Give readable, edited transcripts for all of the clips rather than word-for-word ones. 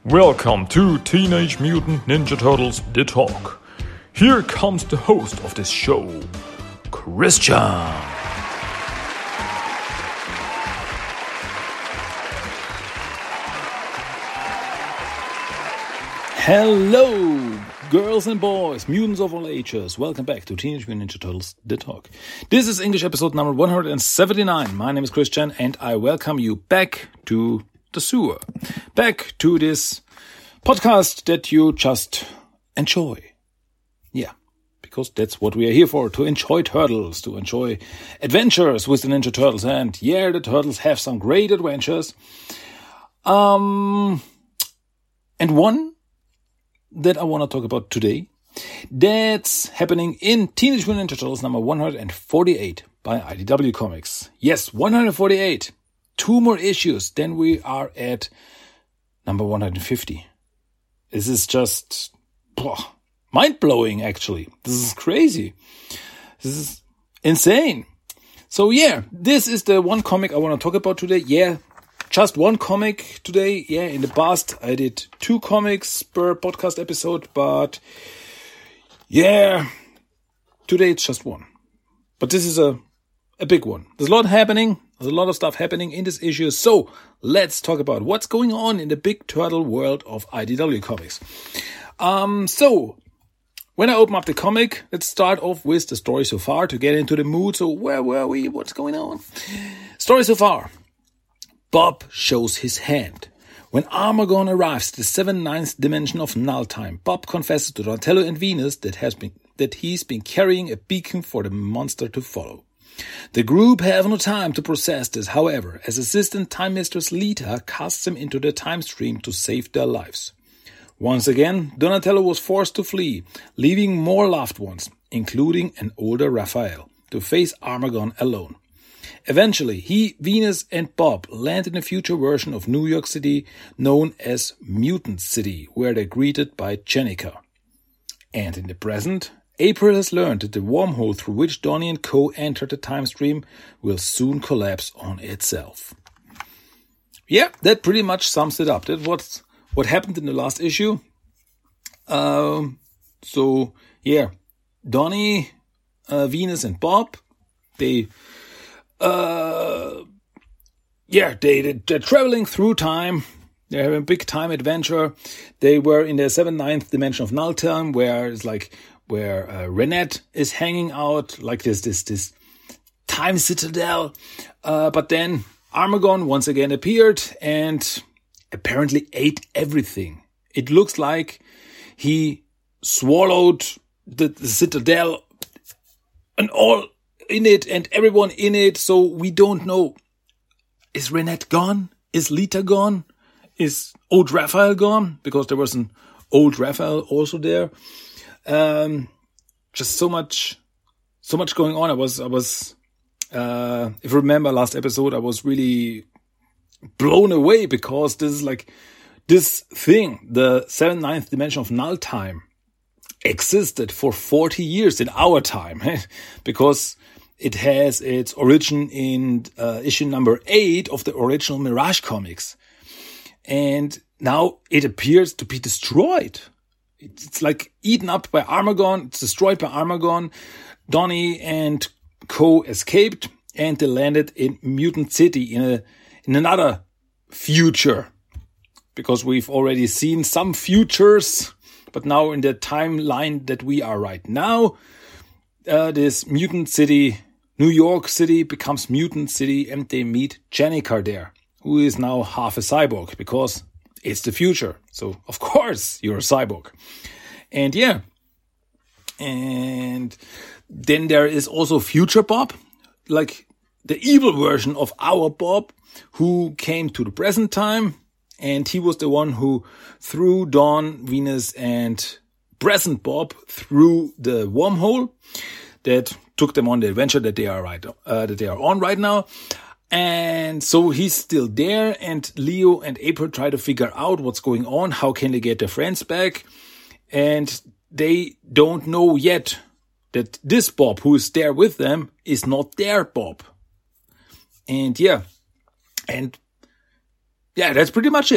Welcome to Teenage Mutant Ninja Turtles The Talk. Here comes the host of this show, Christian. Hello, girls and boys, mutants of all ages. Welcome back to Teenage Mutant Ninja Turtles The Talk. This is English episode number 179. My name is Christian and I welcome you back to the sewer. Back to this podcast that you just enjoy. Yeah, because that's what we are here for, to enjoy turtles, to enjoy adventures with the Ninja Turtles. And yeah, the turtles have some great adventures. And one that I want to talk about today, that's happening in Teenage Mutant Ninja Turtles number 148 by IDW Comics. Yes, 148. 2 more issues, then we are at number 150. This is just mind-blowing, actually. This is crazy. This is insane. So yeah, this is the one comic I want to talk about today. Yeah, just one comic today. Yeah, in the past I did 2 comics per podcast episode, but yeah, today it's just one. But this is a big one. There's a lot happening. There's a lot of stuff happening in this issue. So let's talk about what's going on in the big turtle world of IDW Comics. So when I open up the comic, let's start off with the story so far to get into the mood. So where were we? What's going on? Story so far. Bob shows his hand. When Armagon arrives at the 7/9 dimension of null time, Bob confesses to Donatello and Venus that he's been carrying a beacon for the monster to follow. The group have no time to process this, however, as assistant Time Mistress Lita casts him into the time stream to save their lives. Once again, Donatello was forced to flee, leaving more loved ones, including an older Raphael, to face Armagon alone. Eventually, he, Venus, and Bob land in a future version of New York City known as Mutant City, where they're greeted by Jennika. And in the present, April has learned that the wormhole through which Donnie and Co. entered the time stream will soon collapse on itself. Yeah, that pretty much sums it up. That's what happened in the last issue. So, yeah, Donnie, Venus, and Bob, they're traveling through time. They're having a big time adventure. They were in the 7/9 dimension of null time, where it's like where Renette is hanging out, like this time citadel. But then Armagon once again appeared and apparently ate everything. It looks like he swallowed the citadel and all in it and everyone in it. So we don't know. Is Renette gone? Is Lita gone? Is old Raphael gone? Because there was an old Raphael also there. Just so much going on. I was, if you remember last episode, I was really blown away because this is like this thing, the 7/9 dimension of null time existed for 40 years in our time, because it has its origin in issue number 8 of the original Mirage comics. And now it appears to be destroyed. It's like eaten up by Armagon. It's destroyed by Armagon. Donnie and Co. escaped and they landed in Mutant City in another future. Because we've already seen some futures, but now in the timeline that we are right now, this Mutant City, New York City becomes Mutant City and they meet Jennika there, who is now half a cyborg because it's the future. So, of course, you're a cyborg. And yeah. And then there is also Future Bob, like the evil version of our Bob, who came to the present time. And he was the one who threw Dawn, Venus, and present Bob through the wormhole that took them on the adventure that they are on right now. And so he's still there, and Leo and April try to figure out what's going on. How can they get their friends back? And they don't know yet that this Bob who is there with them is not their Bob. And yeah, that's pretty much it.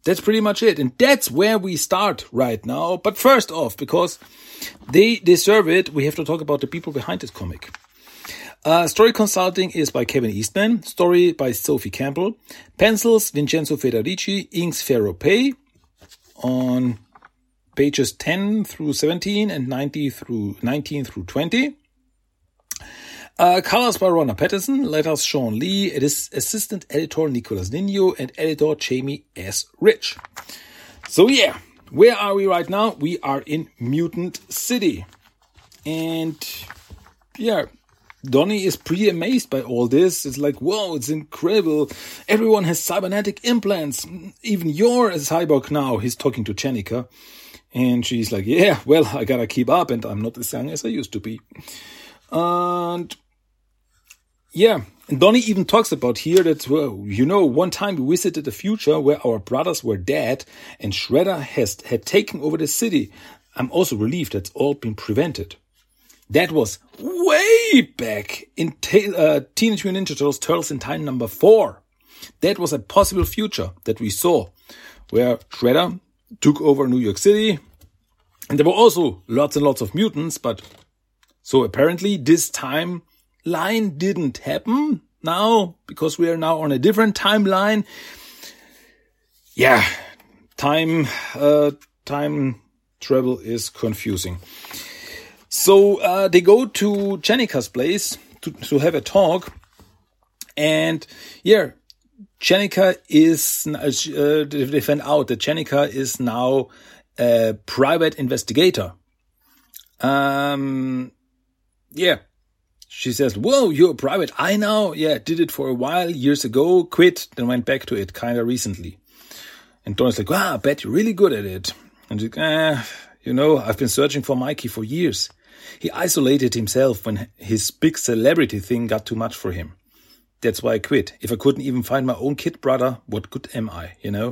That's pretty much it. And that's where we start right now. But first off, because they deserve it, we have to talk about the people behind this comic. Story consulting is by Kevin Eastman. Story by Sophie Campbell. Pencils, Vincenzo Federici. Inks, Ferro Pay. On pages 10 through 17 and 19 through 20. Colors by Ronna Patterson. Letters Sean Lee. It is assistant editor Nicolas Nino and editor Jamie S. Rich. So yeah, where are we right now? We are in Mutant City. And yeah, Donnie is pretty amazed by all this. It's like, whoa, it's incredible. Everyone has cybernetic implants. Even you're a cyborg now. He's talking to Jennika. And she's like, yeah, well, I gotta keep up and I'm not as young as I used to be. And yeah, and Donnie even talks about here that, well, one time we visited a future where our brothers were dead and Shredder had taken over the city. I'm also relieved that's all been prevented. That was way back in Teenage Mutant Ninja Turtles in Time number 4. That was a possible future that we saw, where Shredder took over New York City. And there were also lots and lots of mutants, but so apparently this timeline didn't happen now, because we are now on a different timeline. Yeah, time travel is confusing. So they go to Jennika's place to have a talk, and yeah, Jennika is. They find out that Jennika is now a private investigator. Yeah, she says, "Whoa, you're a private eye now? Yeah, did it for a while years ago, quit, then went back to it kind of recently." And Donnie's like, "Wow, I bet you're really good at it." And she's like, I've been searching for Mikey for years. He isolated himself when his big celebrity thing got too much for him. That's why I quit. If I couldn't even find my own kid brother, what good am I,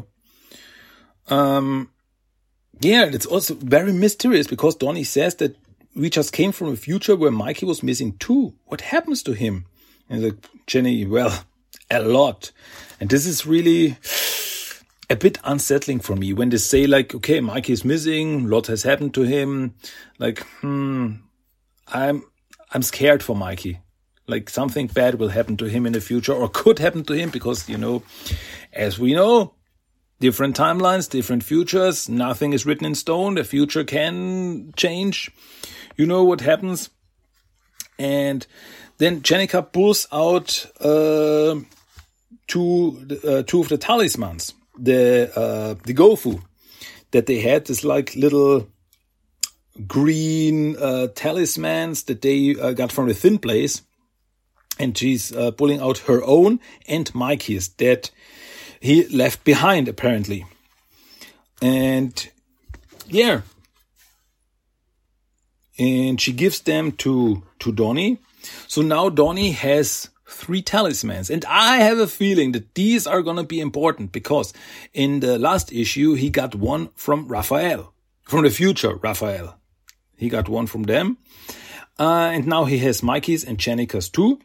Yeah, it's also very mysterious because Donnie says that we just came from a future where Mikey was missing too. What happens to him? And like, Jenny, well, a lot. And this is really a bit unsettling for me when they say like, okay, Mikey is missing, a lot has happened to him. Like, I'm scared for Mikey. Like something bad will happen to him in the future or could happen to him because, as we know, different timelines, different futures, nothing is written in stone. The future can change. You know what happens. And then Jennika pulls out two of the talismans. The Gofu that they had, this like little green talismans that they got from the Thin Place, and she's pulling out her own and Mikey's that he left behind apparently. And yeah, and she gives them to Donnie. So now Donnie has 3 talismans. And I have a feeling that these are going to be important because in the last issue, he got one from Raphael, from the future Raphael. He got one from them. And now he has Mikey's and Jennika's too.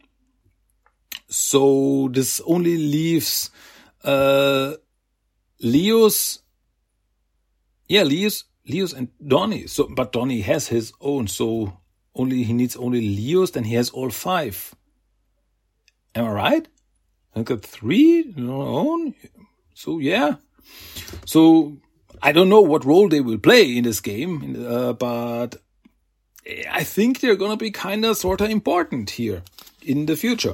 So this only leaves Leo's and Donnie. So, but Donnie has his own. So he needs only Leo's, then he has all 5. Am I right? I got 3 on our own. So yeah. So I don't know what role they will play in this game, but I think they're gonna be kind of sort of important here in the future.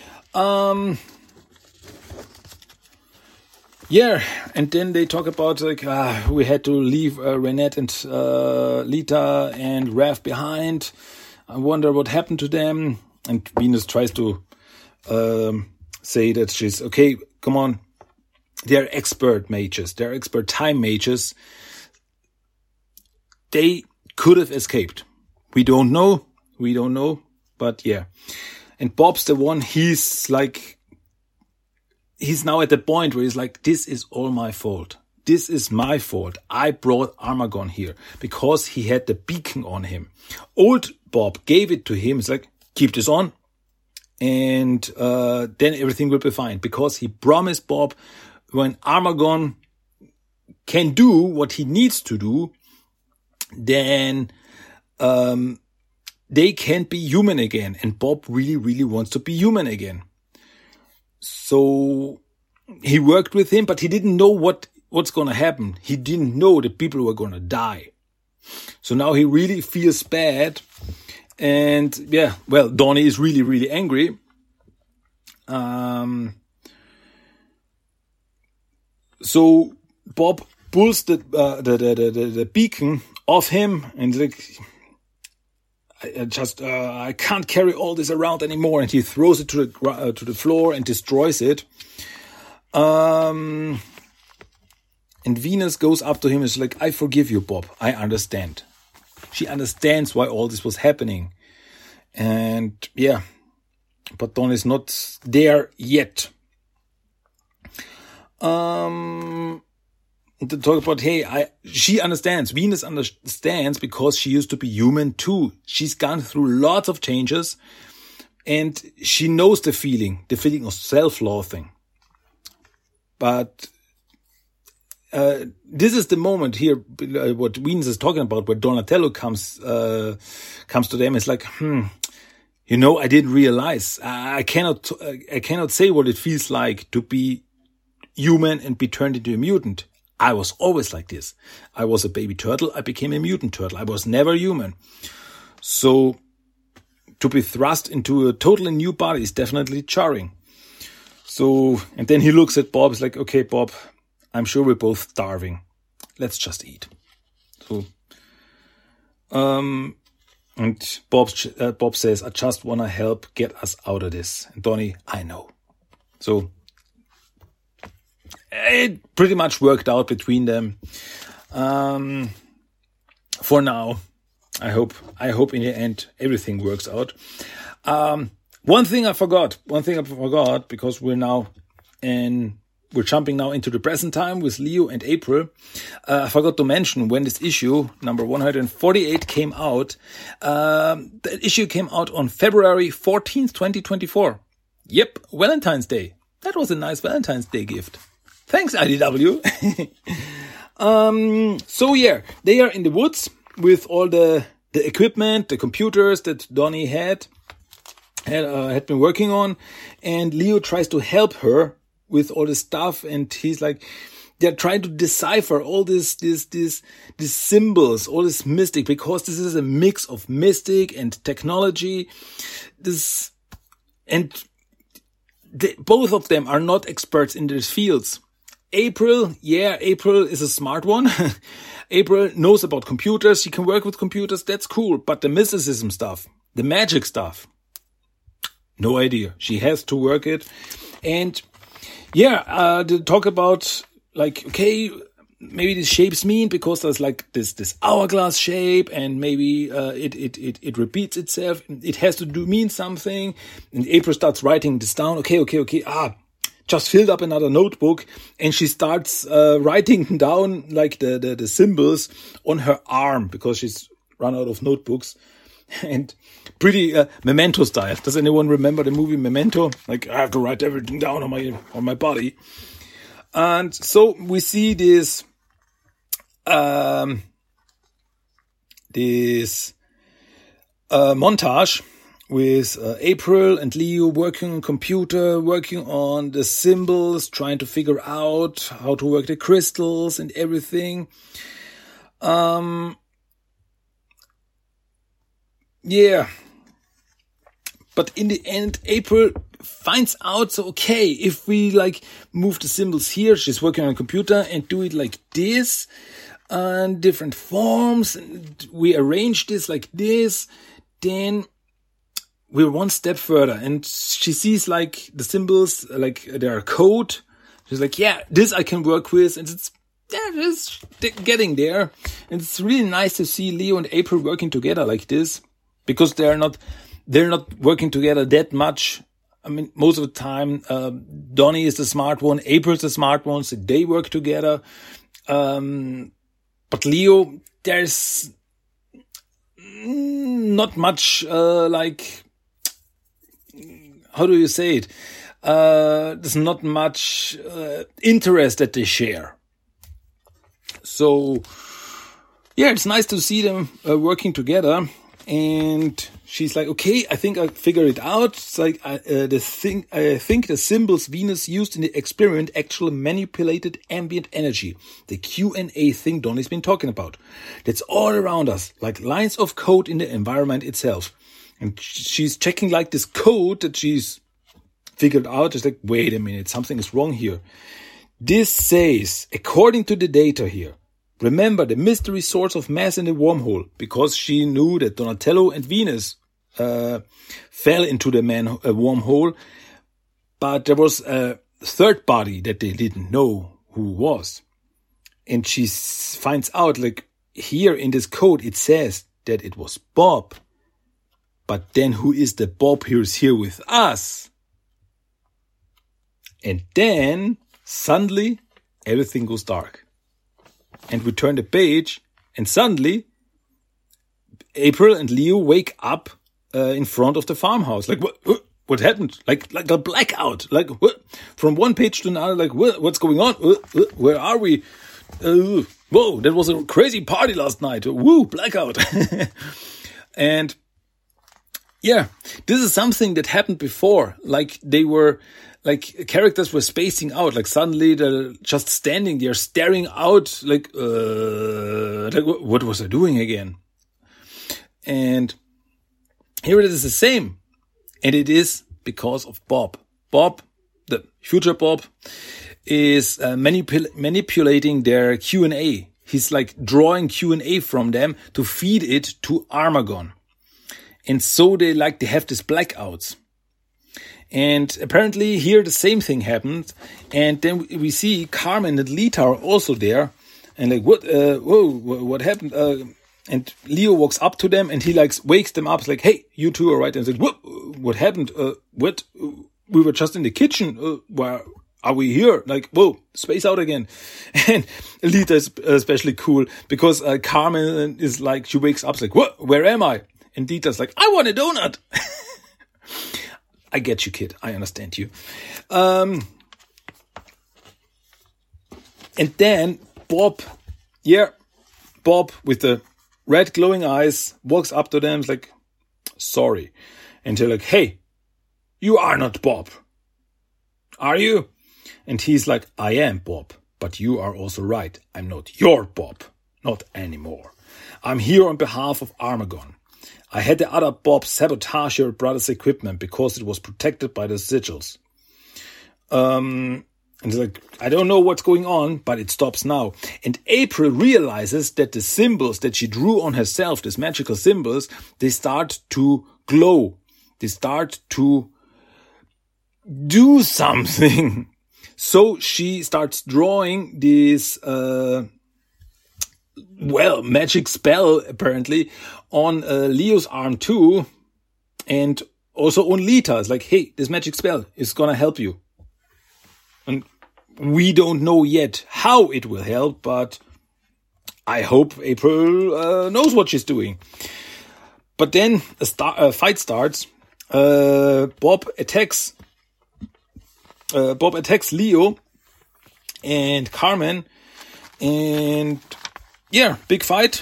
Yeah, and then they talk about like we had to leave Renette and Lita and Raph behind. I wonder what happened to them. And Venus tries to say that she's okay. Come on, they're expert mages. They're expert time mages. They could have escaped. We don't know. But yeah. And Bob's the one. He's now at the point where he's like, this is all my fault. This is my fault. I brought Armagon here because he had the beacon on him. Old Bob gave it to him. It's like, keep this on. And then everything will be fine. Because he promised Bob when Armagon can do what he needs to do, then they can't be human again. And Bob really, really wants to be human again. So he worked with him, but he didn't know what's going to happen. He didn't know that people were going to die. So now he really feels bad. And yeah, well, Donnie is really, really angry. So Bob pulls the beacon off him and like, I can't carry all this around anymore. And he throws it to the floor and destroys it. And Venus goes up to him and is like, I forgive you, Bob. I understand. She understands why all this was happening. And yeah, but Don is not there yet. To talk about, she understands. Venus understands because she used to be human too. She's gone through lots of changes and she knows the feeling of self-loathing. But this is the moment here, what Venus is talking about, where Donatello comes to them. It's like, I didn't realize. I cannot say what it feels like to be human and be turned into a mutant. I was always like this. I was a baby turtle. I became a mutant turtle. I was never human. So to be thrust into a totally new body is definitely jarring. So, and then he looks at Bob. He's like, okay, Bob, I'm sure we're both starving. Let's just eat. So, and Bob says, I just want to help get us out of this. And Donnie, I know. So, it pretty much worked out between them. For now, I hope in the end everything works out. One thing I forgot because we're jumping now into the present time with Leo and April. I forgot to mention when this issue number 148 came out. The issue came out on February 14th, 2024. Yep, Valentine's Day. That was a nice Valentine's Day gift. Thanks, IDW. So yeah, they are in the woods with all the equipment, the computers that Donnie had been working on, and Leo tries to help her with all this stuff, and he's like, they're trying to decipher all these symbols, all this mystic, because this is a mix of mystic and technology. Both of them are not experts in these fields. April is a smart one. April knows about computers. She can work with computers. That's cool. But the mysticism stuff, the magic stuff, no idea. She has to work it. And yeah, to talk about like, okay, maybe these shapes mean because there's like this hourglass shape, and maybe it repeats itself. It has to mean something. And April starts writing this down. Okay. Just filled up another notebook, and she starts writing down like the symbols on her arm because she's run out of notebooks. And pretty Memento style. Does anyone remember the movie Memento? Like, I have to write everything down on my body. And so we see this montage with April and Leo working on computer, working on the symbols, trying to figure out how to work the crystals and everything. Yeah. But in the end, April finds out, so okay, if we like move the symbols here, she's working on a computer, and do it like this, and different forms, and we arrange this like this, then we're one step further, and she sees like the symbols, like their code. She's like, yeah, this I can work with, and it's getting there. And it's really nice to see Leo and April working together like this, because they're not working together that much. I mean, most of the time, Donnie is the smart one, April's the smart one, so they work together. But Leo, there's not much, like, how do you say it? There's not much interest that they share. So, yeah, it's nice to see them working together. And she's like, okay, I think I figured it out. It's like, I think the symbols Venus used in the experiment actually manipulated ambient energy. The Q&A thing Donnie's been talking about. That's all around us, like lines of code in the environment itself. And she's checking like this code that she's figured out. It's like, wait a minute, something is wrong here. This says, according to the data here, remember the mystery source of mass in the wormhole, because she knew that Donatello and Venus fell into the wormhole, but there was a third body that they didn't know who was. And she finds out, like, here in this code, it says that it was Bob. But then who is the Bob who's here with us? And then, suddenly, everything goes dark. And we turn the page, and suddenly, April and Leo wake up in front of the farmhouse. Like, what happened? Like a blackout. Like, what? From one page to another, like, what's going on? Where are we? Whoa, that was a crazy party last night. Woo, blackout. And, yeah, this is something that happened before. Like, characters were spacing out. Like, suddenly they're just standing there, staring out. Like what was I doing again? And here it is the same. And it is because of Bob. Bob, the future Bob, is manipulating their Q&A. He's like drawing Q&A from them to feed it to Armagon. And so they have these blackouts. And apparently here the same thing happened. And then we see Carmen and Lita are also there. And like, what happened? And Leo walks up to them and he like wakes them up. It's like, hey, you two are right. And it's like, what happened? What? We were just in the kitchen. Where are we here? Like, whoa, space out again. And Lita is especially cool because Carmen is like, she wakes up, like, what? Where am I? And Lita's like, I want a donut. I get you, kid. I understand you. And then Bob with the red glowing eyes walks up to them, is like, sorry. And they're like, hey, you are not Bob. Are you? And he's like, I am Bob, but you are also right. I'm not your Bob. Not anymore. I'm here on behalf of Armagon. I had the other Bob sabotage your brother's equipment because it was protected by the sigils. And he's like, I don't know what's going on, but it stops now. And April realizes that the symbols that she drew on herself, these magical symbols, they start to glow. They start to do something. So she starts drawing this, magic spell, apparently, on Leo's arm too, and also on Lita. It's like, hey, this magic spell is gonna help you. And we don't know yet how it will help, but I hope April knows what she's doing. But then a fight starts. Bob attacks Leo and Carmen, and yeah, big fight.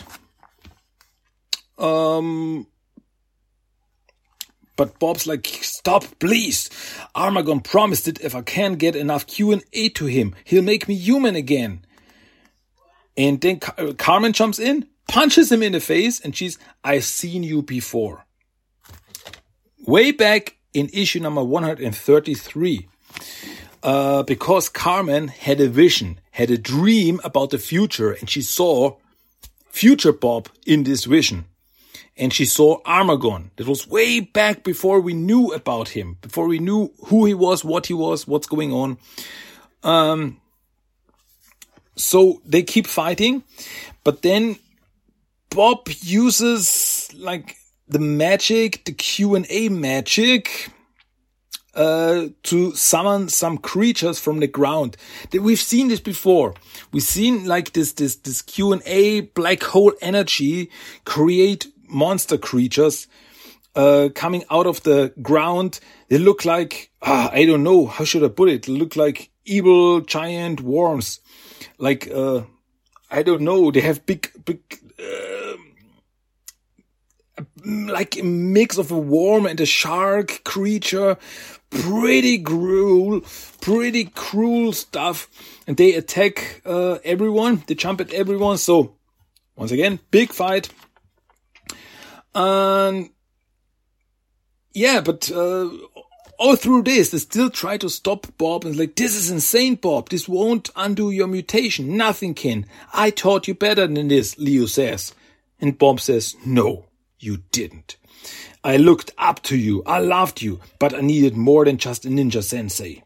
But Bob's like, stop, please. Armagon promised it if I can't get enough Q&A to him, he'll make me human again. And then Carmen jumps in, punches him in the face, and she's, I've seen you before. Way back in issue number 133. Because Carmen had a vision, had a dream about the future, and she saw future Bob in this vision. And she saw Armagon. That was way back before we knew about him, before we knew who he was, what's going on. So they keep fighting, but then Bob uses like the magic, the Q&A magic, to summon some creatures from the ground. We've seen this before. We've seen like this Q&A black hole energy create monster creatures coming out of the ground. They look like, I don't know, how should I put it? They look like evil giant worms. Like I don't know, they have big, like a mix of a worm and a shark creature, pretty cruel stuff, and they attack everyone, they jump at everyone, so once again, big fight. Yeah, but all through this, they still try to stop Bob, and like, this is insane, Bob, this won't undo your mutation, nothing can, I taught you better than this, Leo says. And Bob says, no, you didn't. I looked up to you, I loved you, but I needed more than just a ninja sensei.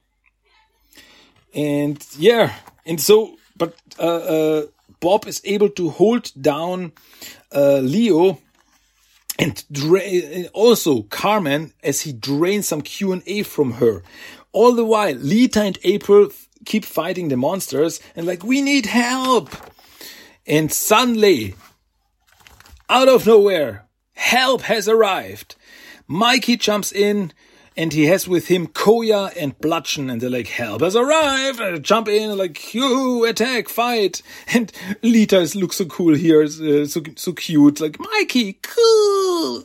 And yeah, and so, but Bob is able to hold down Leo and also Carmen as he drains some Q&A from her. All the while, Lita and April keep fighting the monsters and like, we need help. And suddenly, out of nowhere, help has arrived. Mikey jumps in and he has with him Koya and Bludgeon, and they're like, help has arrived, and they jump in and like, you attack, fight. And Lita looks so cool here, so cute, like, Mikey, cool.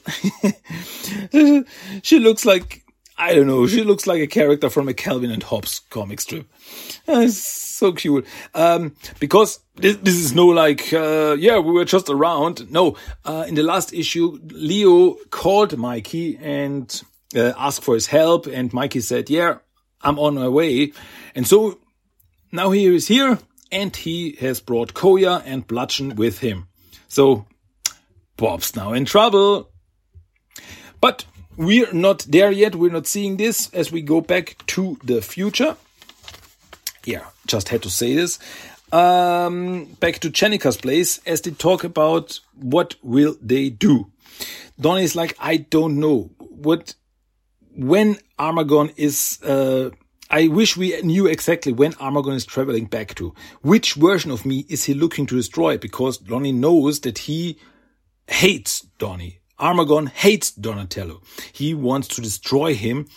She looks like, I don't know, she looks like a character from a Calvin and Hobbes comic strip. It's so cute. Because this is no like, yeah, we were just around. No, in the last issue, Leo called Mikey and asked for his help, and Mikey said, yeah, I'm on my way. And so now he is here, and he has brought Koya and Bludgeon with him. So Bob's now in trouble. But we're not there yet. We're not seeing this as we go back to the future. Yeah, just had to say this. Back to Jennika's place as they talk about what will they do. Donnie's like, I don't know when Armagon is, I wish we knew exactly when Armagon is traveling back to. Which version of me is he looking to destroy? Because Donnie knows that he hates Donnie. Armagon hates Donatello. He wants to destroy him.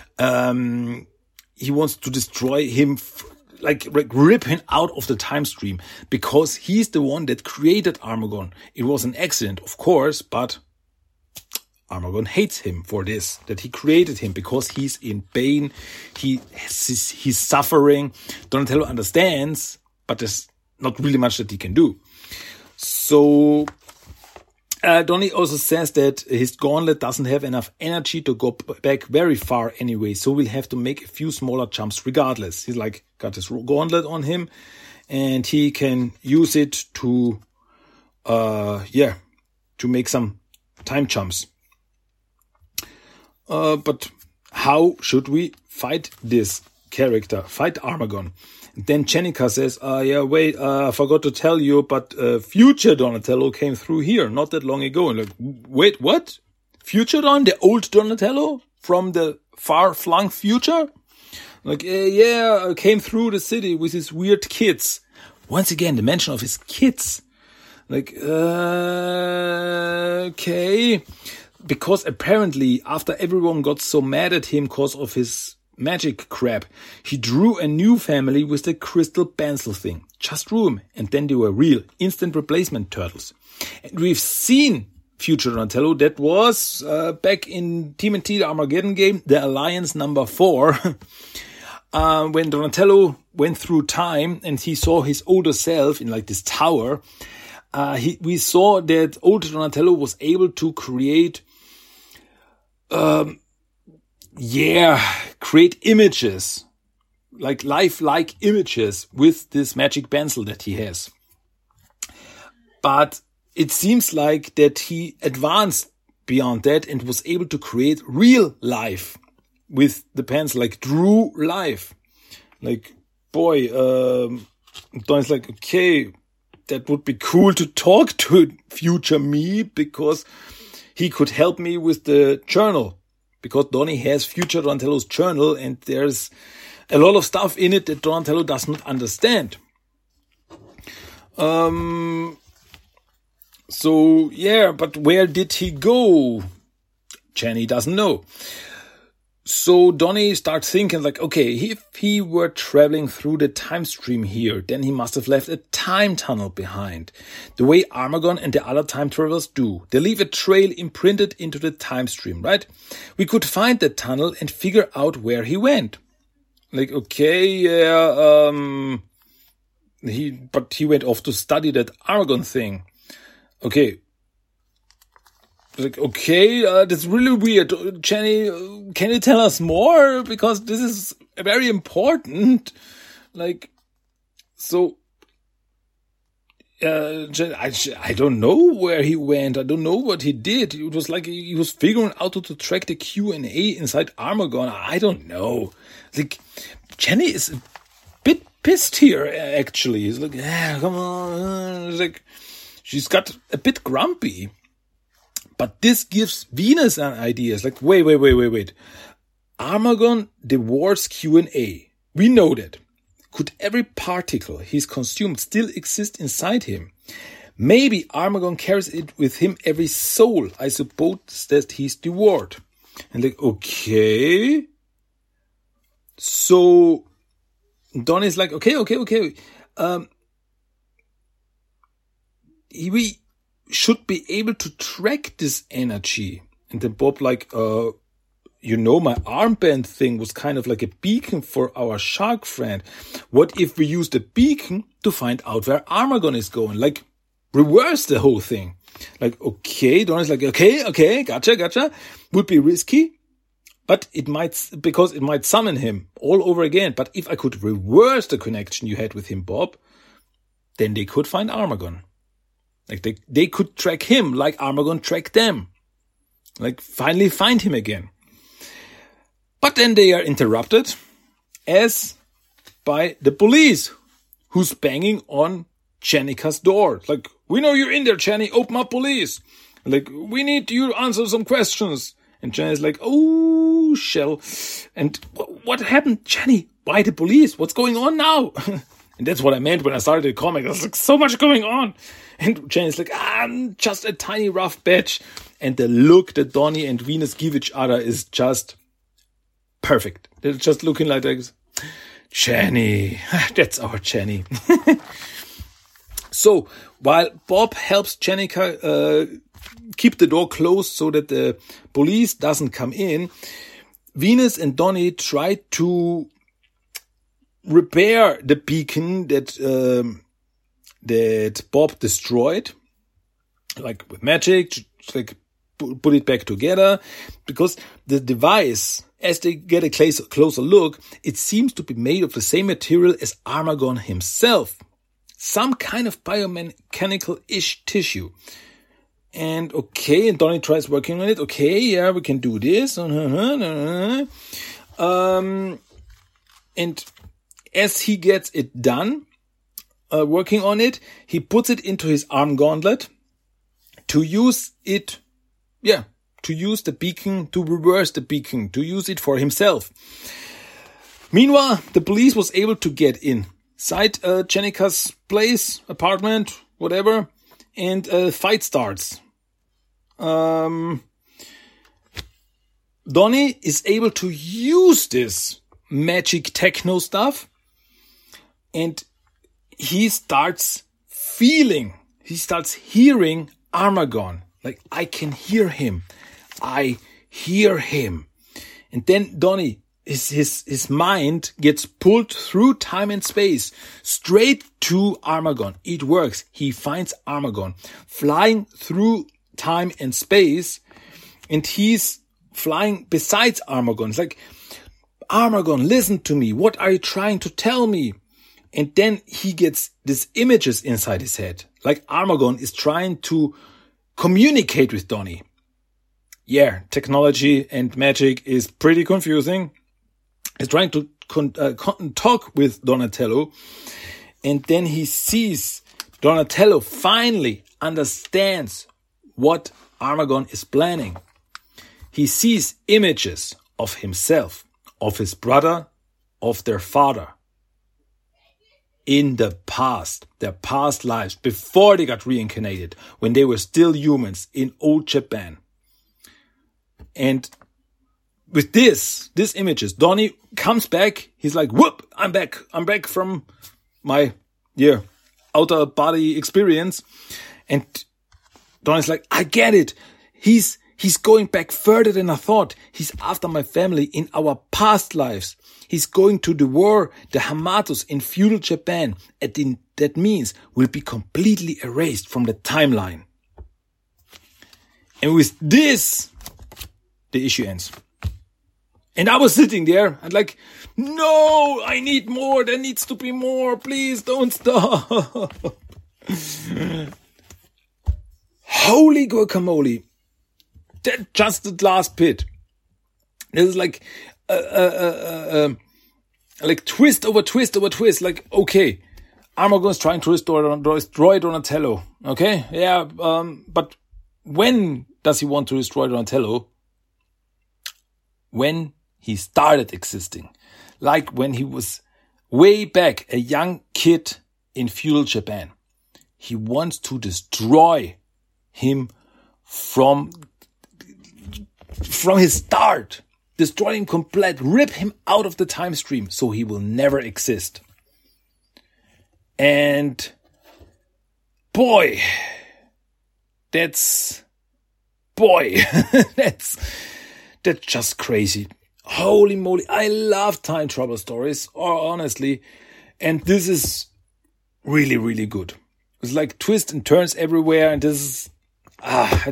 He wants to destroy him, like rip him out of the time stream, because he's the one that created Armagon. It was an accident, of course, but Armagon hates him for this, that he created him, because he's in pain. He's suffering. Donatello understands, but there's not really much that he can do. So Donnie also says that his gauntlet doesn't have enough energy to go back very far anyway, so we'll have to make a few smaller jumps regardless. He's like got his gauntlet on him, and he can use it to make some time jumps. But how should we fight this character? Fight Armagon? And then Jennika says, I forgot to tell you, but future Donatello came through here not that long ago. And like, wait, what? Future Don? The old Donatello from the far-flung future? Like, came through the city with his weird kids. Once again, the mention of his kids. Like, okay. Because apparently, after everyone got so mad at him because of his magic crap, he drew a new family with the crystal pencil thing. Just drew them, and then they were real, instant replacement turtles. And we've seen future Donatello. That was back in TMNT, the Armageddon game, the Alliance number 4. When Donatello went through time and he saw his older self in like this tower, we saw that old Donatello was able to create create images, like lifelike images with this magic pencil that he has. But it seems like that he advanced beyond that and was able to create real life with the pencil, like drew life. Like, boy, Don's like, okay, that would be cool to talk to future me, because he could help me with the journal. Because Donnie has future Donatello's journal, and there's a lot of stuff in it that Donatello does not understand. So, yeah, but where did he go? Jenny doesn't know. So Donnie starts thinking like, okay, if he were traveling through the time stream here, then he must have left a time tunnel behind. The way Armagon and the other time travelers do. They leave a trail imprinted into the time stream, right? We could find the tunnel and figure out where he went. Like, okay, yeah, he went off to study that Armagon thing. Okay. Like, okay, that's really weird. Jenny, can you tell us more? Because this is very important. Like, so, I don't know where he went. I don't know what he did. It was like he was figuring out how to track the Q&A inside Armagon. I don't know. Like, Jenny is a bit pissed here, actually. He's like, come on. Like, she's got a bit grumpy. But this gives Venus an idea. It's like, wait. Armagon devours Q&A. We know that. Could every particle he's consumed still exist inside him? Maybe Armagon carries it with him every soul, I suppose, that he's devoured. And like, okay. So Donnie's like, okay. We should be able to track this energy. And then Bob like, my armband thing was kind of like a beacon for our shark friend. What if we use the beacon to find out where Armagon is going? Like, reverse the whole thing. Like, okay, Donnie's like, okay, gotcha. Would be risky, but because it might summon him all over again. But if I could reverse the connection you had with him, Bob, then they could find Armagon. Like they could track him like Armagon tracked them. Like finally find him again. But then they are interrupted as by the police who's banging on Jennika's door. Like, we know you're in there, Jenny. Open up, police. Like, we need you to answer some questions. And Jenny's like, oh, shell. And what happened, Jenny? Why the police? What's going on now? And that's what I meant when I started the comic. There's like so much going on. And Jenny's like, I'm just a tiny rough bitch. And the look that Donnie and Venus give each other is just perfect. They're just looking like this. Jenny. That's our Jenny. So, while Bob helps Jennika keep the door closed so that the police doesn't come in, Venus and Donnie try to repair the beacon that Bob destroyed, like with magic, like put it back together, because the device, as they get a closer look, it seems to be made of the same material as Armagon himself. Some kind of biomechanical-ish tissue. And okay, and Donnie tries working on it. Okay, yeah, we can do this. And as he gets it done, working on it, he puts it into his arm gauntlet to use it, to use the beacon, to reverse the beacon, to use it for himself. Meanwhile, the police was able to get inside Jennika's place, apartment, whatever, and a fight starts. Donnie is able to use this magic techno stuff, and he starts hearing Armagon. Like, I can hear him. I hear him. And then Donnie, his mind gets pulled through time and space straight to Armagon. It works. He finds Armagon flying through time and space, and he's flying besides Armagon. It's like, Armagon, listen to me. What are you trying to tell me? And then he gets these images inside his head. Like Armagon is trying to communicate with Donnie. Yeah, technology and magic is pretty confusing. He's trying to talk with Donatello. And then he sees Donatello finally understands what Armagon is planning. He sees images of himself, of his brother, of their father. In the past, their past lives, before they got reincarnated, when they were still humans in old Japan. And with these images, Donnie comes back. He's like, whoop, I'm back. I'm back from my, outer body experience. And Donnie's like, I get it. He's going back further than I thought. He's after my family in our past lives. He's going to the war, the Hamatos in feudal Japan. That means will be completely erased from the timeline. And with this, the issue ends. And I was sitting there and like, no, I need more. There needs to be more. Please don't stop. Holy guacamole. That just the last bit. This is like, like twist over twist over twist. Like, okay, Armagon's trying to destroy Donatello. Okay. Yeah. But when does he want to destroy Donatello? When he started existing, like when he was way back, a young kid in feudal Japan. He wants to destroy him from his start, destroy him complete, rip him out of the time stream so he will never exist. And boy, that's just crazy. Holy moly. I love time travel stories, honestly. And this is really, really good. It's like twists and turns everywhere. And this is, I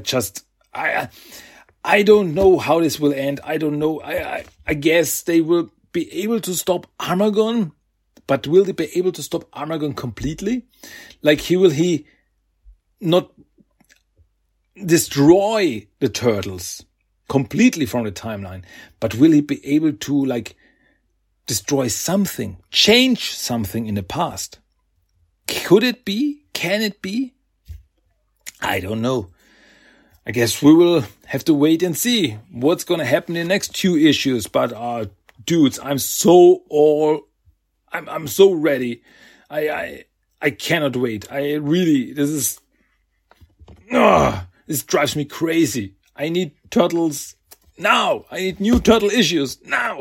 don't know how this will end. I don't know. I guess they will be able to stop Armagon, but will they be able to stop Armagon completely? Like will he not destroy the turtles completely from the timeline, but will he be able to like destroy something, change something in the past? Could it be? Can it be? I don't know. I guess we will have to wait and see what's going to happen in the next 2 issues. But dudes, I'm so ready. I cannot wait. This drives me crazy. I need turtles now. I need new turtle issues now.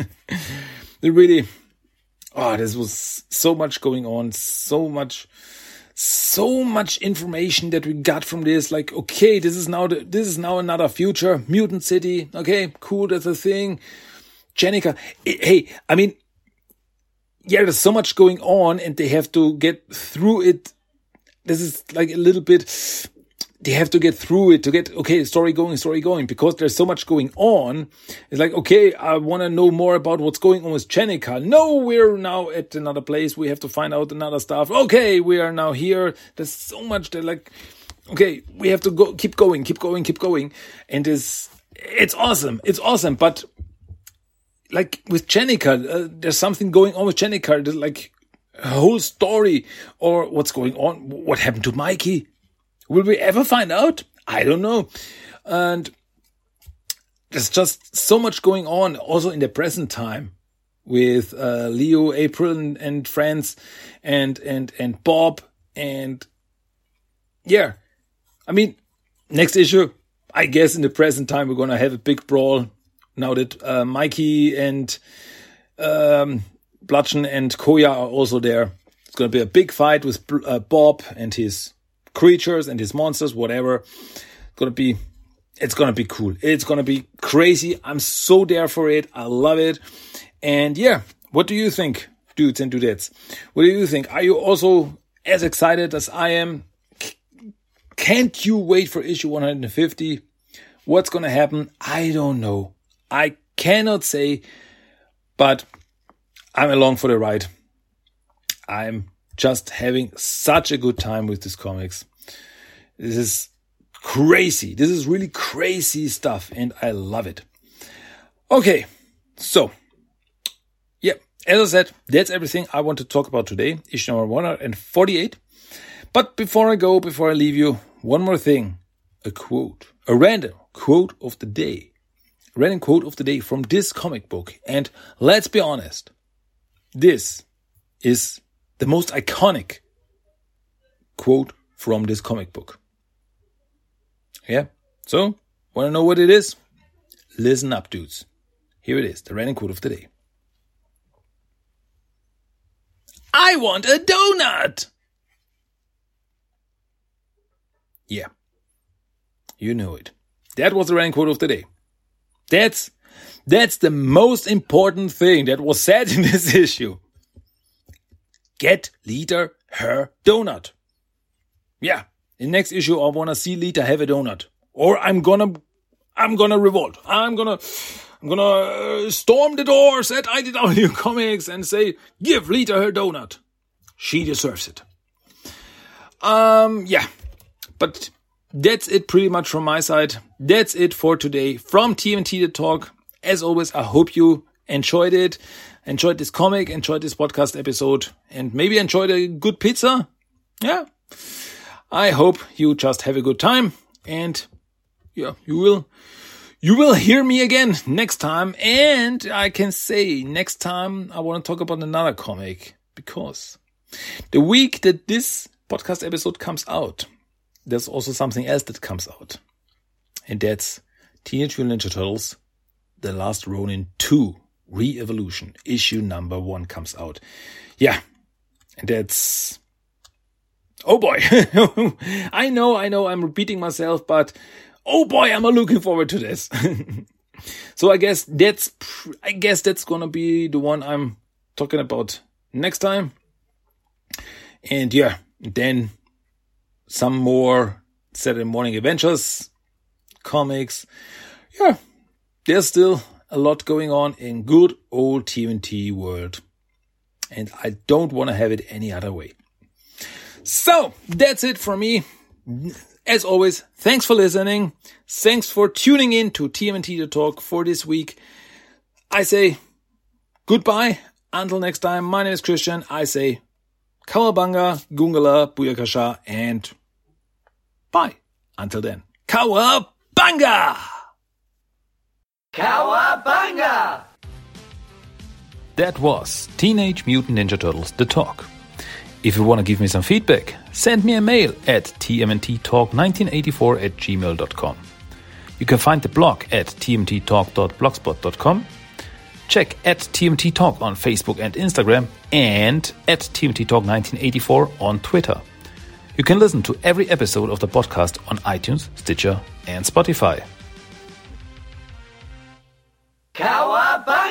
This was so much going on, so much information that we got from this. Like, okay, this is now another future Mutant City. Okay, cool, that's a thing. Jennika, hey, I mean, yeah, there's so much going on, and they have to get through it. This is like a little bit. They have to get through it to get, okay, story going, because there's so much going on. It's like, okay, I want to know more about what's going on with Jennika. No, we're now at another place. We have to find out another stuff. Okay, we are now here. There's so much that like, okay, we have to go, keep going. And it's awesome. It's awesome. But like with Jennika, there's something going on with Jennika. There's like a whole story, or what's going on. What happened to Mikey? Will we ever find out? I don't know. And there's just so much going on also in the present time with Leo, April and friends and Bob. And yeah, I mean, next issue, I guess in the present time, we're going to have a big brawl now that Mikey and Bludgeon and Koya are also there. It's going to be a big fight with Bob and his creatures and his monsters, whatever. It's gonna be cool. It's gonna be crazy. I'm so there for it. I love it. And yeah, what do you think, dudes and dudettes? What do you think? Are you also as excited as I am? Can't you wait for issue 150? What's gonna happen? I don't know. I cannot say, but I'm along for the ride. I'm just having such a good time with these comics. This is crazy. This is really crazy stuff, and I love it. Okay, so, yeah, as I said, that's everything I want to talk about today, issue number 148. But before I leave you, one more thing. A random quote of the day. A random quote of the day from this comic book. And let's be honest, this is the most iconic quote from this comic book. Yeah? So, want to know what it is? Listen up, dudes. Here it is, the random quote of the day. I want a donut! Yeah, you know it. That was the random quote of the day. That's the most important thing that was said in this issue. Get Lita her donut. Yeah, in next issue I wanna see Lita have a donut, or I'm gonna revolt. I'm gonna storm the doors at IDW Comics and say, give Lita her donut. She deserves it. Yeah, but that's it pretty much from my side. That's it for today from TMNT The Talk. As always, I hope you enjoyed it, enjoyed this comic, enjoyed this podcast episode, and maybe enjoyed a good pizza. Yeah, I hope you just have a good time, and yeah, you will hear me again next time. And I can say next time I want to talk about another comic, because the week that this podcast episode comes out, there's also something else that comes out. And that's Teenage Mutant Ninja Turtles, The Last Ronin 2 Re-Evolution. Issue number 1 comes out. Yeah. And that's... Oh boy. I know, I'm repeating myself, but oh boy, am I looking forward to this. So I guess that's gonna be the one I'm talking about next time. And yeah, then some more Saturday Morning Adventures comics. Yeah, there's still a lot going on in good old TMNT world. And I don't want to have it any other way. So, that's it for me. As always, thanks for listening. Thanks for tuning in to TMNT The Talk for this week. I say goodbye. Until next time, my name is Christian. I say Kawabanga, Gungala, Buyakasha, and bye. Until then, Kawabanga! Cowabunga! That was Teenage Mutant Ninja Turtles The Talk. If you want to give me some feedback, send me a mail at tmnttalk1984@gmail.com. You can find the blog at tmnttalk.blogspot.com. Check at TMT Talk on Facebook and Instagram, and at TMT Talk 1984 on Twitter. You can listen to every episode of the podcast on iTunes, Stitcher, and Spotify. Cowabunga!